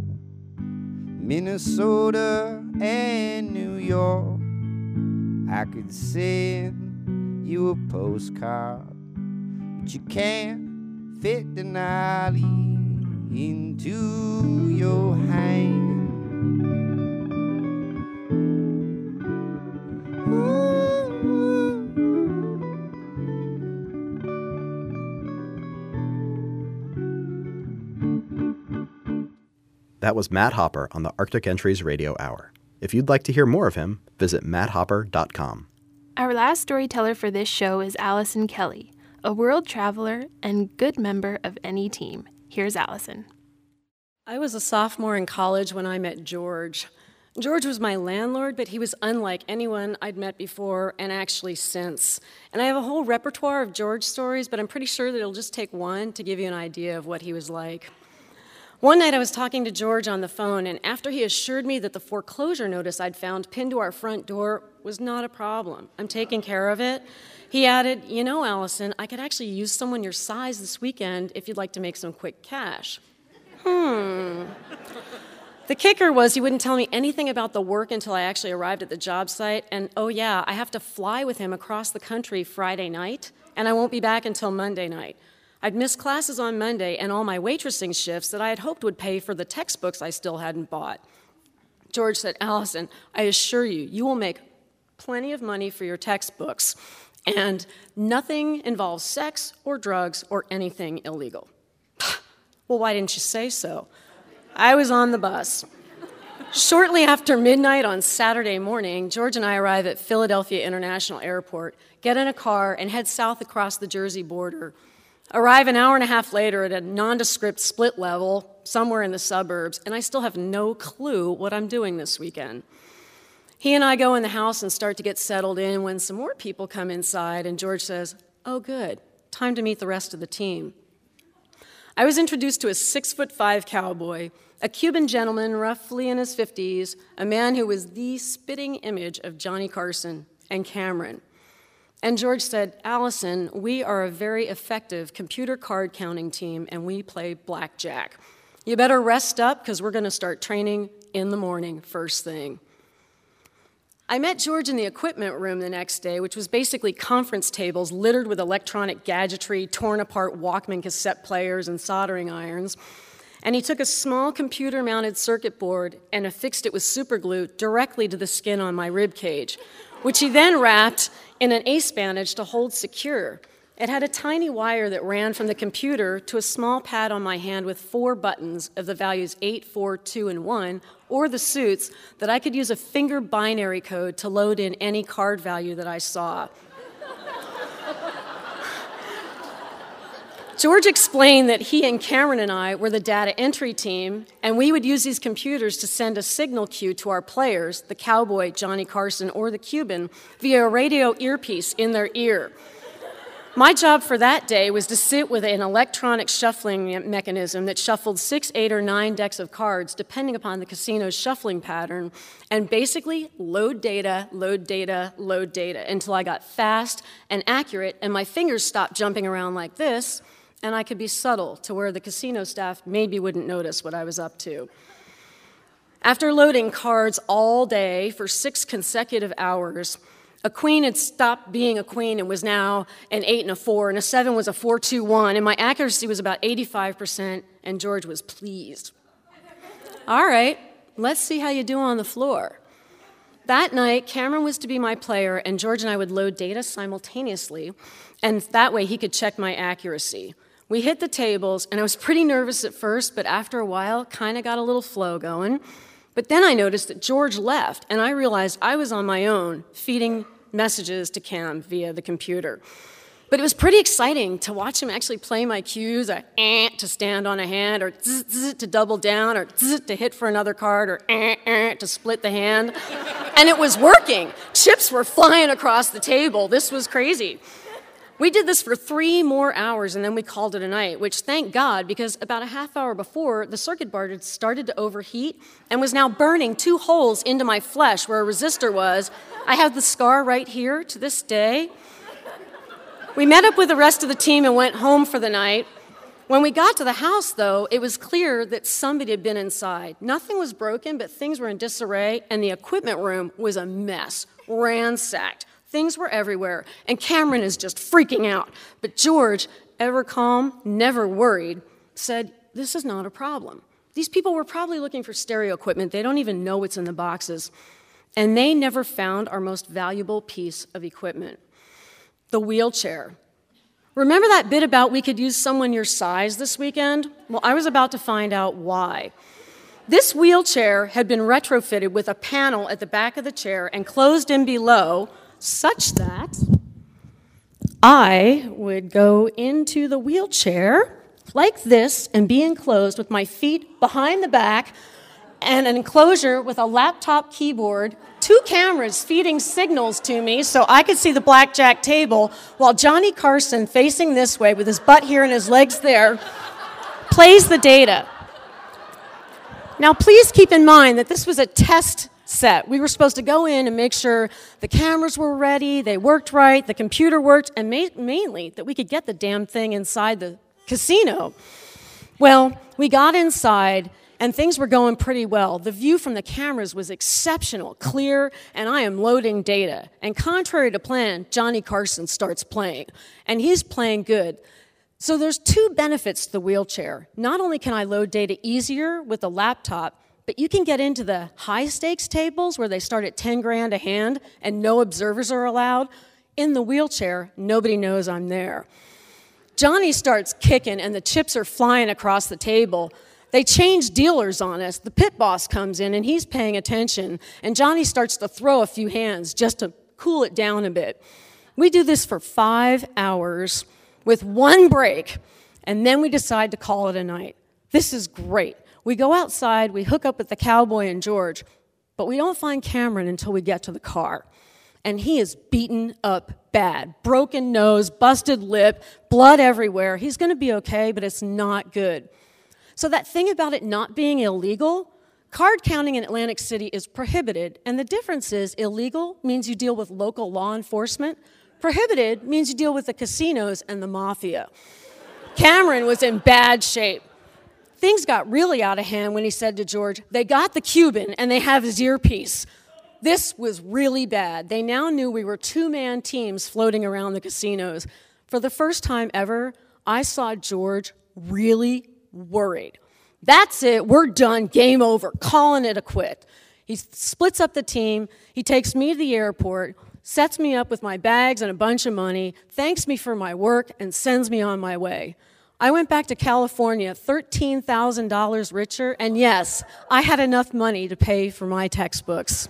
Minnesota, and New York. I could send you a postcard, but you can't fit an alley into your hand. That was Matt Hopper on the Arctic Entries Radio Hour. If you'd like to hear more of him, visit matt hopper dot com. Our last storyteller for this show is Allison Kelly, a world traveler and good member of any team. Here's Allison. I was a sophomore in college when I met George. George was my landlord, but he was unlike anyone I'd met before and actually since. And I have a whole repertoire of George stories, but I'm pretty sure that it'll just take one to give you an idea of what he was like. One night I was talking to George on the phone, and after he assured me that the foreclosure notice I'd found pinned to our front door was not a problem, I'm taking care of it, he added, "You know, Allison, I could actually use someone your size this weekend if you'd like to make some quick cash." Hmm. The kicker was he wouldn't tell me anything about the work until I actually arrived at the job site, and oh yeah, I have to fly with him across the country Friday night, and I won't be back until Monday night. I'd missed classes on Monday and all my waitressing shifts that I had hoped would pay for the textbooks I still hadn't bought. George said, "Allison, I assure you, you will make plenty of money for your textbooks, and nothing involves sex or drugs or anything illegal." Well, why didn't you say so? I was on the bus. Shortly after midnight on Saturday morning, George and I arrive at Philadelphia International Airport, get in a car, and head south across the Jersey border. Arrive an hour and a half later at a nondescript split level somewhere in the suburbs, and I still have no clue what I'm doing this weekend. He and I go in the house and start to get settled in when some more people come inside, and George says, "Oh, good, time to meet the rest of the team." I was introduced to a six-foot-five cowboy, a Cuban gentleman roughly in his fifties, a man who was the spitting image of Johnny Carson and Cameron. And George said, "Allison, we are a very effective computer card counting team, and we play blackjack. You better rest up, because we're going to start training in the morning, first thing." I met George in the equipment room the next day, which was basically conference tables littered with electronic gadgetry, torn-apart Walkman cassette players, and soldering irons. And he took a small computer-mounted circuit board and affixed it with superglue directly to the skin on my rib cage, which he then wrapped in an ace bandage to hold secure. It had a tiny wire that ran from the computer to a small pad on my hand with four buttons of the values eight, four, two, and one, or the suits, that I could use a finger binary code to load in any card value that I saw. George explained that he and Cameron and I were the data entry team, and we would use these computers to send a signal cue to our players, the cowboy, Johnny Carson, or the Cuban, via a radio earpiece in their ear. My job for that day was to sit with an electronic shuffling mechanism that shuffled six, eight, or nine decks of cards, depending upon the casino's shuffling pattern, and basically load data, load data, load data, until I got fast and accurate, and my fingers stopped jumping around like this, and I could be subtle to where the casino staff maybe wouldn't notice what I was up to. After loading cards all day for six consecutive hours, a queen had stopped being a queen and was now an eight and a four, and a seven was a four, two, one, and my accuracy was about eighty-five percent, and George was pleased. All right, let's see how you do on the floor. That night, Cameron was to be my player, and George and I would load data simultaneously, and that way he could check my accuracy. We hit the tables, and I was pretty nervous at first, but after a while, kind of got a little flow going. But then I noticed that George left, and I realized I was on my own, feeding messages to Cam via the computer. But it was pretty exciting to watch him actually play my cues, or eh, to stand on a hand, or zzz, zzz, to double down, or zzz, to hit for another card, or eh, eh, to split the hand. And it was working. Chips were flying across the table. This was crazy. We did this for three more hours, and then we called it a night, which thank God, because about a half hour before, the circuit board had started to overheat and was now burning two holes into my flesh where a resistor was. I have the scar right here to this day. We met up with the rest of the team and went home for the night. When we got to the house, though, it was clear that somebody had been inside. Nothing was broken, but things were in disarray, and the equipment room was a mess, ransacked. Things were everywhere, and Cameron is just freaking out. But George, ever calm, never worried, said, this is not a problem. These people were probably looking for stereo equipment. They don't even know what's in the boxes. And they never found our most valuable piece of equipment, the wheelchair. Remember that bit about we could use someone your size this weekend? Well, I was about to find out why. This wheelchair had been retrofitted with a panel at the back of the chair and closed in below, such that I would go into the wheelchair like this and be enclosed with my feet behind the back and an enclosure with a laptop keyboard, two cameras feeding signals to me so I could see the blackjack table, while Johnny Carson, facing this way with his butt here and his legs there, plays the data. Now, please keep in mind that this was a test set. We were supposed to go in and make sure the cameras were ready, they worked right, the computer worked, and ma- mainly that we could get the damn thing inside the casino. Well, we got inside, and things were going pretty well. The view from the cameras was exceptional, clear, and I am loading data. And contrary to plan, Johnny Carson starts playing, and he's playing good. So there's two benefits to the wheelchair. Not only can I load data easier with the laptop, but you can get into the high-stakes tables where they start at ten grand a hand and no observers are allowed. In the wheelchair, nobody knows I'm there. Johnny starts kicking, and the chips are flying across the table. They change dealers on us. The pit boss comes in, and he's paying attention, and Johnny starts to throw a few hands just to cool it down a bit. We do this for five hours with one break, and then we decide to call it a night. This is great. We go outside, we hook up with the cowboy and George, but we don't find Cameron until we get to the car. And he is beaten up bad. Broken nose, busted lip, blood everywhere. He's going to be okay, but it's not good. So that thing about it not being illegal, card counting in Atlantic City is prohibited, and the difference is illegal means you deal with local law enforcement. Prohibited means you deal with the casinos and the mafia. Cameron was in bad shape. Things got really out of hand when he said to George, they got the Cuban and they have his earpiece. This was really bad. They now knew we were two-man teams floating around the casinos. For the first time ever, I saw George really worried. That's it, we're done, game over, calling it a quit. He splits up the team, he takes me to the airport, sets me up with my bags and a bunch of money, thanks me for my work, and sends me on my way. I went back to California thirteen thousand dollars richer, and yes, I had enough money to pay for my textbooks.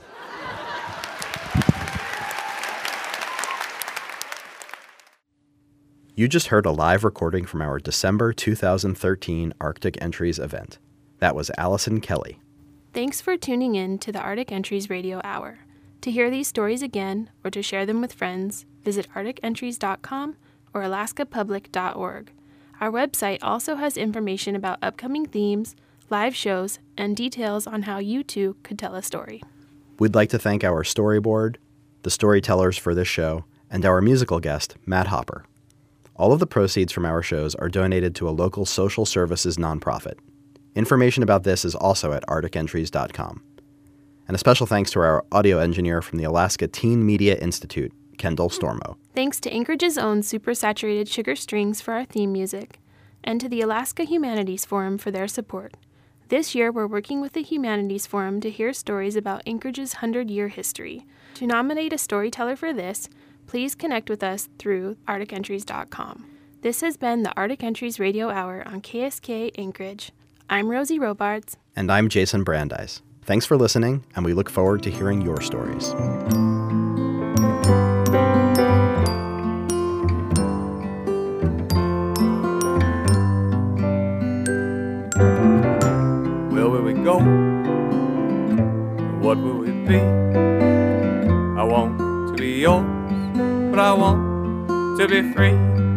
You just heard a live recording from our December two thousand thirteen Arctic Entries event. That was Allison Kelly. Thanks for tuning in to the Arctic Entries Radio Hour. To hear these stories again or to share them with friends, visit arctic entries dot com or alaska public dot org. Our website also has information about upcoming themes, live shows, and details on how you too could tell a story. We'd like to thank our storyboard, the storytellers for this show, and our musical guest, Matt Hopper. All of the proceeds from our shows are donated to a local social services nonprofit. Information about this is also at arctic entries dot com. And a special thanks to our audio engineer from the Alaska Teen Media Institute, Kendall Stormo. Thanks to Anchorage's own Supersaturated Sugar Strings for our theme music, and to the Alaska Humanities Forum for their support. This year, we're working with the Humanities Forum to hear stories about Anchorage's hundred-year history. To nominate a storyteller for this, please connect with us through arctic entries dot com. This has been the Arctic Entries Radio Hour on K S K Anchorage. I'm Rosie Robards. And I'm Jason Brandeis. Thanks for listening, and we look forward to hearing your stories. Where will we go? What will we be? I want to be yours, but I want to be free.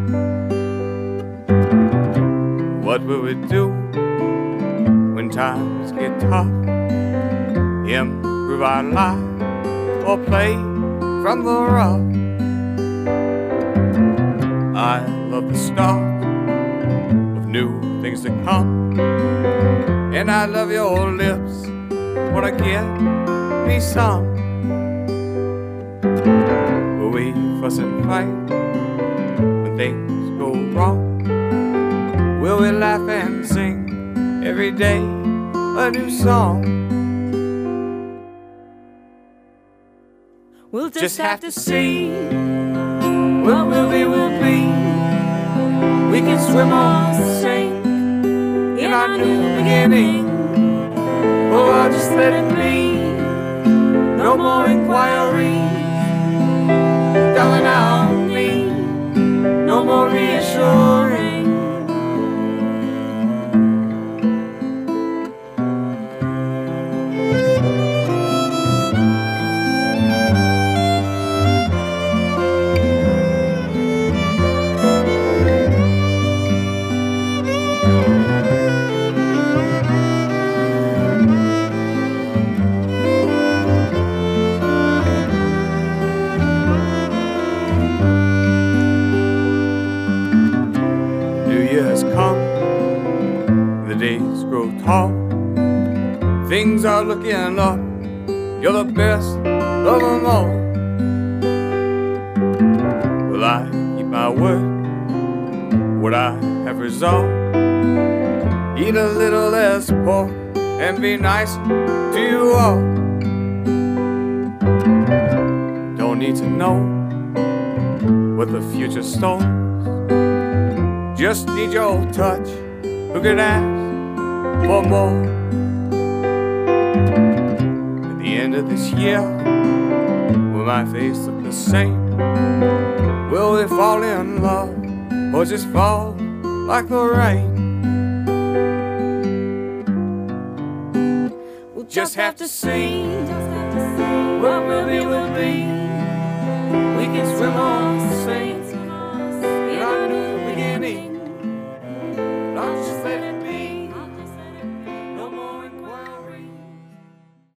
What will we do when times get tough? Improve our life or play from the rough? I love the start of new things to come, and I love your lips when I get me some. Will we fuss and fight when things go wrong? Will we laugh and sing every day a new song? We'll just have to see what will be, will be. We can swim or sink in our new beginning. Oh, I'll just let it be. No more inquiries, darling, I'll need no more reassuring. Things are looking up, you're the best of them all. Will I keep my word? Would I have resolved? Eat a little less pork and be nice to you all. Don't need to know what the future stores. Just need your touch, who could ask for more? End of this year, will my face look the same? Will we fall in love or just fall like the rain? We'll just have to see what will be, will be. We can swim or sing